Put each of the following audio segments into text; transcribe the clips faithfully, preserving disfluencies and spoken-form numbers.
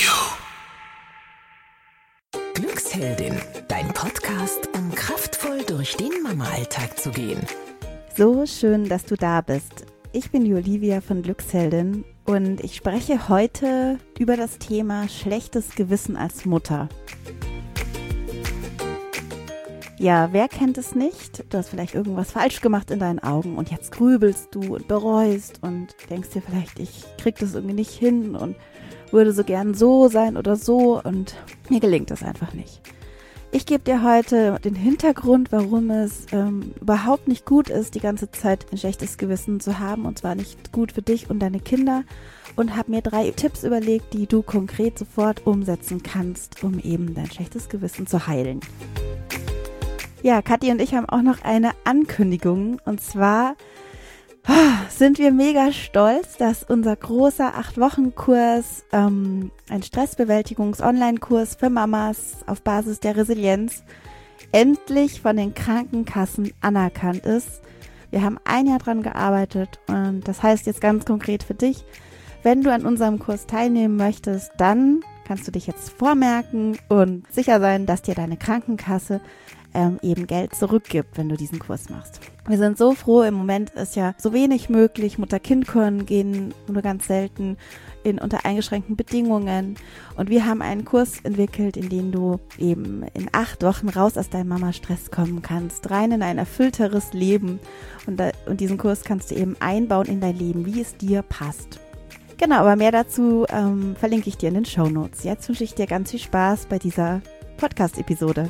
Glücksheldin, dein Podcast, um kraftvoll durch den Mama-Alltag zu gehen. So schön, dass du da bist. Ich bin die Olivia von Glücksheldin und ich spreche heute über das Thema schlechtes Gewissen als Mutter. Ja, wer kennt es nicht? Du hast vielleicht irgendwas falsch gemacht in deinen Augen und jetzt grübelst du und bereust und denkst dir vielleicht, ich krieg das irgendwie nicht hin und würde so gern so sein oder so und mir gelingt das einfach nicht. Ich gebe dir heute den Hintergrund, warum es ähm, überhaupt nicht gut ist, die ganze Zeit ein schlechtes Gewissen zu haben, und zwar nicht gut für dich und deine Kinder, und habe mir drei Tipps überlegt, die du konkret sofort umsetzen kannst, um eben dein schlechtes Gewissen zu heilen. Ja, Kathi und ich haben auch noch eine Ankündigung, und zwar sind wir mega stolz, dass unser großer acht-Wochen-Kurs, ähm, ein Stressbewältigungs-Online-Kurs für Mamas auf Basis der Resilienz, endlich von den Krankenkassen anerkannt ist. Wir haben ein Jahr dran gearbeitet und das heißt jetzt ganz konkret für dich, wenn du an unserem Kurs teilnehmen möchtest, dann kannst du dich jetzt vormerken und sicher sein, dass dir deine Krankenkasse Ähm, eben Geld zurückgibt, wenn du diesen Kurs machst. Wir sind so froh, im Moment ist ja so wenig möglich. Mutter-Kind-Kuren gehen nur ganz selten in unter eingeschränkten Bedingungen. Und wir haben einen Kurs entwickelt, in dem du eben in acht Wochen raus aus deinem Mama-Stress kommen kannst, rein in ein erfüllteres Leben. Und, da, und diesen Kurs kannst du eben einbauen in dein Leben, wie es dir passt. Genau, aber mehr dazu ähm, verlinke ich dir in den Shownotes. Jetzt wünsche ich dir ganz viel Spaß bei dieser Podcast-Episode.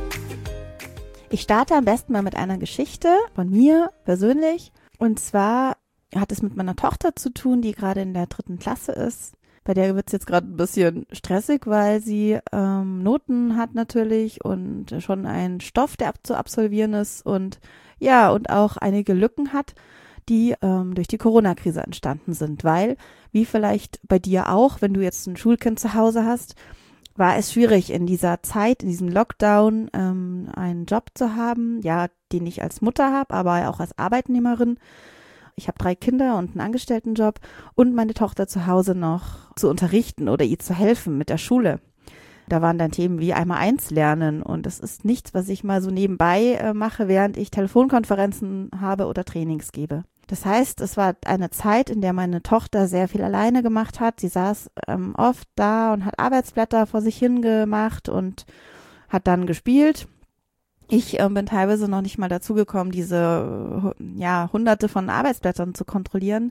Ich starte am besten mal mit einer Geschichte von mir persönlich. Und zwar hat es mit meiner Tochter zu tun, die gerade in der dritten Klasse ist. Bei der wird es jetzt gerade ein bisschen stressig, weil sie ähm, Noten hat natürlich und schon einen Stoff, der zu absolvieren ist. Und ja, und auch einige Lücken hat, die ähm, durch die Corona-Krise entstanden sind. Weil, wie vielleicht bei dir auch, wenn du jetzt ein Schulkind zu Hause hast, war es schwierig in dieser Zeit, in diesem Lockdown, ähm, einen Job zu haben, ja, den ich als Mutter habe, aber auch als Arbeitnehmerin. Ich habe drei Kinder und einen Angestelltenjob und meine Tochter zu Hause noch zu unterrichten oder ihr zu helfen mit der Schule. Da waren dann Themen wie einmal eins lernen und das ist nichts, was ich mal so nebenbei äh, mache, während ich Telefonkonferenzen habe oder Trainings gebe. Das heißt, es war eine Zeit, in der meine Tochter sehr viel alleine gemacht hat. Sie saß ähm, oft da und hat Arbeitsblätter vor sich hingemacht und hat dann gespielt. Ich äh, bin teilweise noch nicht mal dazu gekommen, diese äh, ja hunderte von Arbeitsblättern zu kontrollieren.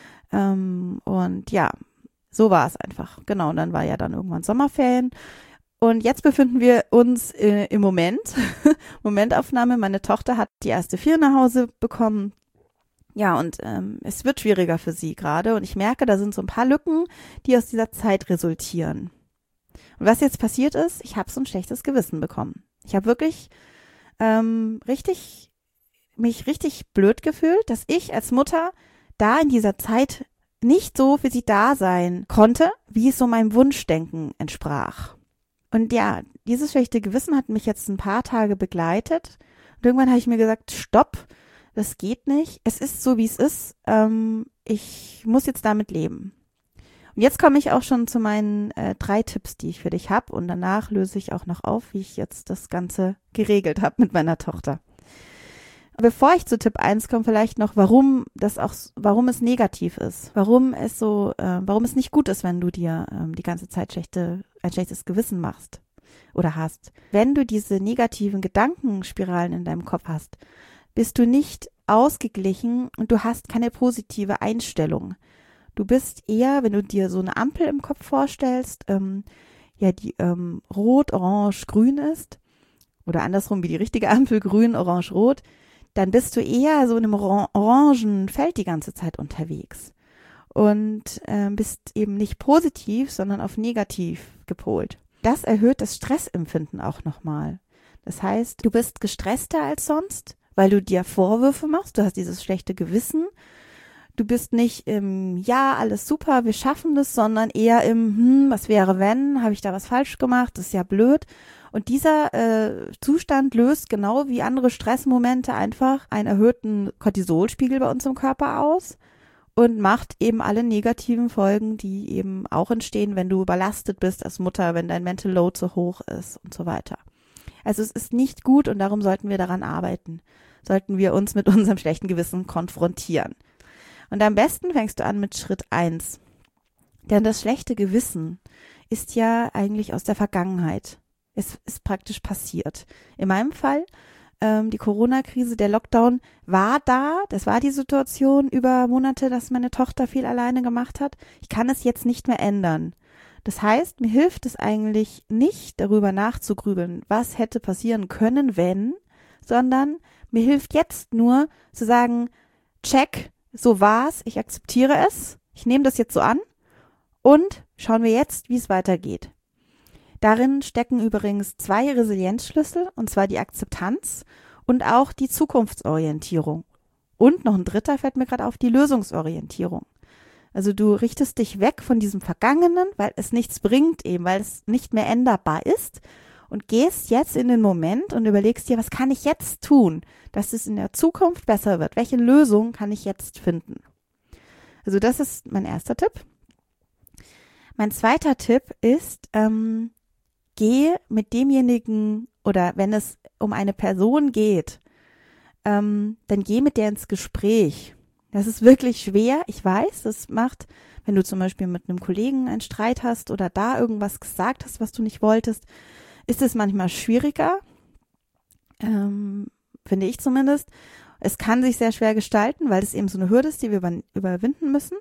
Ähm, und ja, so war es einfach. Genau, und dann war ja dann irgendwann Sommerferien. Und jetzt befinden wir uns äh, im Moment, Momentaufnahme. Meine Tochter hat die erste vier nach Hause bekommen. Ja, und ähm, es wird schwieriger für sie gerade und ich merke, da sind so ein paar Lücken, die aus dieser Zeit resultieren. Und was jetzt passiert ist, ich habe so ein schlechtes Gewissen bekommen. Ich habe wirklich ähm, richtig, mich richtig blöd gefühlt, dass ich als Mutter da in dieser Zeit nicht so für sie da sein konnte, wie es so meinem Wunschdenken entsprach. Und ja, dieses schlechte Gewissen hat mich jetzt ein paar Tage begleitet und irgendwann habe ich mir gesagt, stopp, das geht nicht. Es ist so, wie es ist. Ähm, ich muss jetzt damit leben. Und jetzt komme ich auch schon zu meinen äh, drei Tipps, die ich für dich habe. Und danach löse ich auch noch auf, wie ich jetzt das Ganze geregelt habe mit meiner Tochter. Bevor ich zu Tipp eins komme, vielleicht noch, warum das auch, warum es negativ ist. Warum es so, äh, warum es nicht gut ist, wenn du dir ähm, die ganze Zeit schlechte, ein schlechtes Gewissen machst oder hast. Wenn du diese negativen Gedankenspiralen in deinem Kopf hast, bist du nicht ausgeglichen und du hast keine positive Einstellung. Du bist eher, wenn du dir so eine Ampel im Kopf vorstellst, ähm, ja, die ähm, rot, orange, grün ist oder andersrum wie die richtige Ampel, grün, orange, rot, dann bist du eher so in einem oran- orangen Feld die ganze Zeit unterwegs und äh, bist eben nicht positiv, sondern auf negativ gepolt. Das erhöht das Stressempfinden auch nochmal. Das heißt, du bist gestresster als sonst, weil du dir Vorwürfe machst, du hast dieses schlechte Gewissen. Du bist nicht im Ja, alles super, wir schaffen das, sondern eher im Hm, was wäre wenn, habe ich da was falsch gemacht, das ist ja blöd. Und dieser äh, Zustand löst genau wie andere Stressmomente einfach einen erhöhten Cortisolspiegel bei uns im Körper aus. und macht eben alle negativen Folgen, die eben auch entstehen, wenn du überlastet bist als Mutter, wenn dein Mental Load so hoch ist und so weiter. Also es ist nicht gut und darum sollten wir daran arbeiten. Sollten wir uns mit unserem schlechten Gewissen konfrontieren. Und am besten fängst du an mit Schritt eins. Denn das schlechte Gewissen ist ja eigentlich aus der Vergangenheit. Es ist praktisch passiert. In meinem Fall, ähm, die Corona-Krise, der Lockdown war da. Das war die Situation über Monate, dass meine Tochter viel alleine gemacht hat. Ich kann es jetzt nicht mehr ändern. Das heißt, mir hilft es eigentlich nicht, darüber nachzugrübeln, was hätte passieren können, wenn, sondern mir hilft jetzt nur zu sagen, check, so war's, ich akzeptiere es, ich nehme das jetzt so an und schauen wir jetzt, wie es weitergeht. Darin stecken übrigens zwei Resilienzschlüssel, und zwar die Akzeptanz und auch die Zukunftsorientierung. Und noch ein dritter fällt mir gerade auf, die Lösungsorientierung. Also du richtest dich weg von diesem Vergangenen, weil es nichts bringt eben, weil es nicht mehr änderbar ist und gehst jetzt in den Moment und überlegst dir, was kann ich jetzt tun, dass es in der Zukunft besser wird? Welche Lösung kann ich jetzt finden? Also das ist mein erster Tipp. Mein zweiter Tipp ist, ähm, geh mit demjenigen oder wenn es um eine Person geht, ähm, dann geh mit der ins Gespräch. Das ist wirklich schwer, ich weiß, das macht, wenn du zum Beispiel mit einem Kollegen einen Streit hast oder da irgendwas gesagt hast, was du nicht wolltest, ist es manchmal schwieriger, ähm, finde ich zumindest. Es kann sich sehr schwer gestalten, weil es eben so eine Hürde ist, die wir über, überwinden müssen.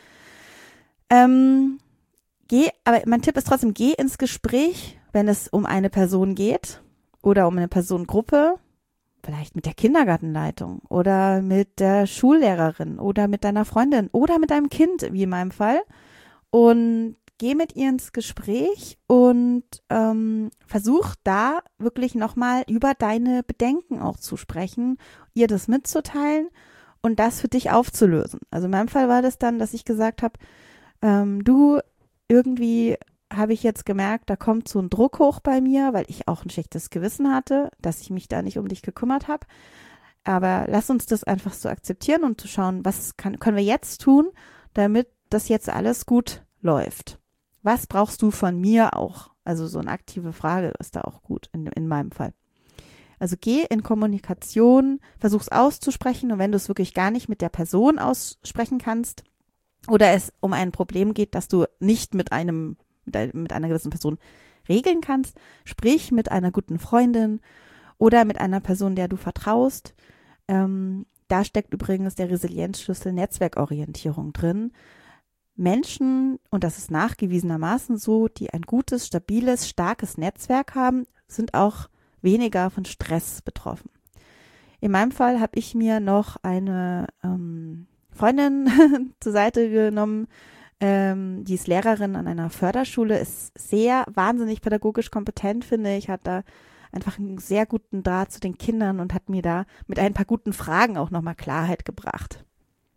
Ähm, geh, aber mein Tipp ist trotzdem, geh ins Gespräch, wenn es um eine Person geht oder um eine Personengruppe, vielleicht mit der Kindergartenleitung oder mit der Schullehrerin oder mit deiner Freundin oder mit deinem Kind, wie in meinem Fall. Und geh mit ihr ins Gespräch und ähm, versuch da wirklich nochmal über deine Bedenken auch zu sprechen, ihr das mitzuteilen und das für dich aufzulösen. Also in meinem Fall war das dann, dass ich gesagt habe, ähm, du, irgendwie habe ich jetzt gemerkt, da kommt so ein Druck hoch bei mir, weil ich auch ein schlechtes Gewissen hatte, dass ich mich da nicht um dich gekümmert habe. Aber lass uns das einfach so akzeptieren und zu schauen, was kann, können wir jetzt tun, damit das jetzt alles gut läuft. Was brauchst du von mir auch? Also so eine aktive Frage ist da auch gut in, in meinem Fall. Also geh in Kommunikation, versuch's auszusprechen und wenn du es wirklich gar nicht mit der Person aussprechen kannst oder es um ein Problem geht, das du nicht mit einem mit einer gewissen Person regeln kannst, sprich mit einer guten Freundin oder mit einer Person, der du vertraust. Ähm, da steckt übrigens der Resilienzschlüssel Netzwerkorientierung drin. Menschen, und das ist nachgewiesenermaßen so, die ein gutes, stabiles, starkes Netzwerk haben, sind auch weniger von Stress betroffen. In meinem Fall habe ich mir noch eine ähm, Freundin zur Seite genommen, Ähm, die ist Lehrerin an einer Förderschule, ist sehr wahnsinnig pädagogisch kompetent, finde ich, hat da einfach einen sehr guten Draht zu den Kindern und hat mir da mit ein paar guten Fragen auch nochmal Klarheit gebracht.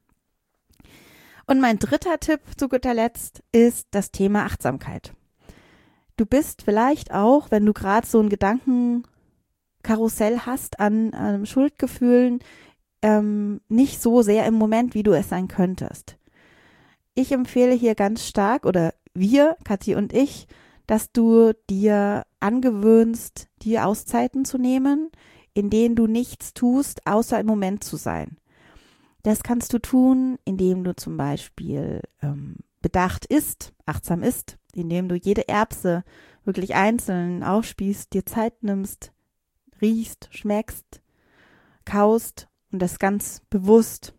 Und mein dritter Tipp zu guter Letzt ist das Thema Achtsamkeit. Du bist vielleicht auch, wenn du gerade so ein Gedankenkarussell hast an, an Schuldgefühlen, ähm, nicht so sehr im Moment, wie du es sein könntest. Ich empfehle hier ganz stark, oder wir, Kathi und ich, dass du dir angewöhnst, dir Auszeiten zu nehmen, in denen du nichts tust, außer im Moment zu sein. Das kannst du tun, indem du zum Beispiel ähm, bedacht isst, achtsam isst, indem du jede Erbse wirklich einzeln aufspießt, dir Zeit nimmst, riechst, schmeckst, kaust und das ganz bewusst.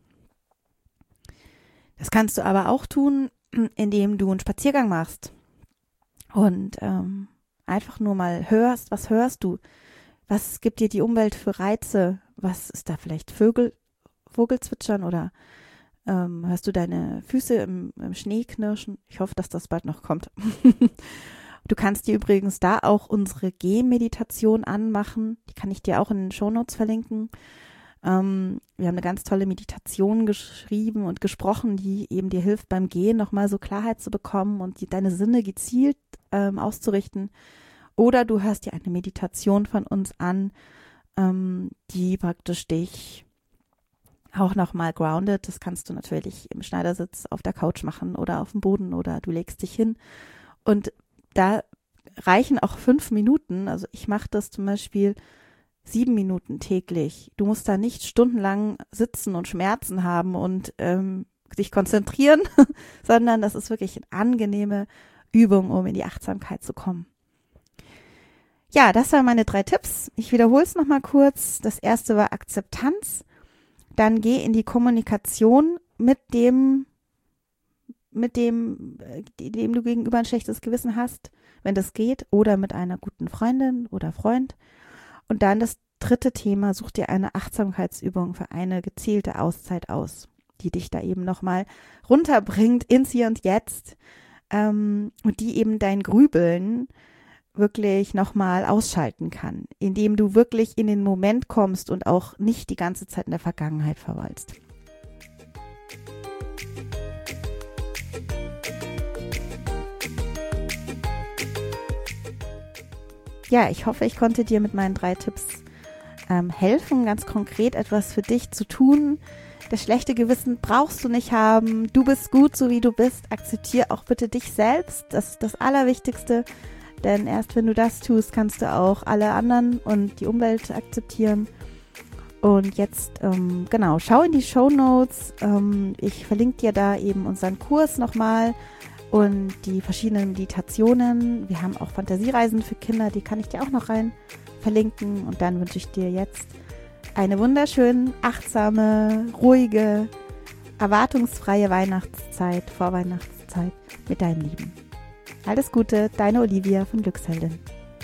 Das kannst du aber auch tun, indem du einen Spaziergang machst und ähm, einfach nur mal hörst, was hörst du, was gibt dir die Umwelt für Reize, was ist da vielleicht Vögel, Vogelzwitschern oder ähm, hörst du deine Füße im, im Schnee knirschen? Ich hoffe, dass das bald noch kommt. Du kannst dir übrigens da auch unsere Gehmeditation anmachen, die kann ich dir auch in den Shownotes verlinken. Ähm, wir haben eine ganz tolle Meditation geschrieben und gesprochen, die eben dir hilft, beim Gehen nochmal so Klarheit zu bekommen und die, deine Sinne gezielt ähm, auszurichten. Oder du hörst dir eine Meditation von uns an, ähm, die praktisch dich auch nochmal grounded. Das kannst du natürlich im Schneidersitz auf der Couch machen oder auf dem Boden oder du legst dich hin. Und da reichen auch fünf Minuten. Also ich mache das zum Beispiel sieben Minuten täglich. Du musst da nicht stundenlang sitzen und Schmerzen haben und ähm, dich konzentrieren, sondern das ist wirklich eine angenehme Übung, um in die Achtsamkeit zu kommen. Ja, das waren meine drei Tipps. Ich wiederhole es nochmal kurz. Das erste war Akzeptanz. Dann geh in die Kommunikation mit dem, mit dem, dem du gegenüber ein schlechtes Gewissen hast, wenn das geht, oder mit einer guten Freundin oder Freund. Und dann das dritte Thema, such dir eine Achtsamkeitsübung für eine gezielte Auszeit aus, die dich da eben nochmal runterbringt ins Hier und Jetzt ähm, und die eben dein Grübeln wirklich nochmal ausschalten kann, indem du wirklich in den Moment kommst und auch nicht die ganze Zeit in der Vergangenheit verweilst. Ja, ich hoffe, ich konnte dir mit meinen drei Tipps ähm, helfen, ganz konkret etwas für dich zu tun. Das schlechte Gewissen brauchst du nicht haben. Du bist gut, so wie du bist. Akzeptiere auch bitte dich selbst. Das ist das Allerwichtigste. Denn erst wenn du das tust, kannst du auch alle anderen und die Umwelt akzeptieren. Und jetzt, ähm, genau, schau in die Shownotes. Ähm, ich verlinke dir da eben unseren Kurs nochmal und die verschiedenen Meditationen. Wir haben auch Fantasiereisen für Kinder, die kann ich dir auch noch rein verlinken. Und dann wünsche ich dir jetzt eine wunderschöne, achtsame, ruhige, erwartungsfreie Weihnachtszeit, Vorweihnachtszeit mit deinem Lieben. Alles Gute, deine Olivia von Glücksheldin.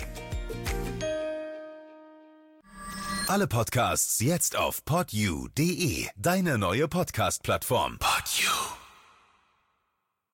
Alle Podcasts jetzt auf podyou punkt de, deine neue Podcast-Plattform. Podyou.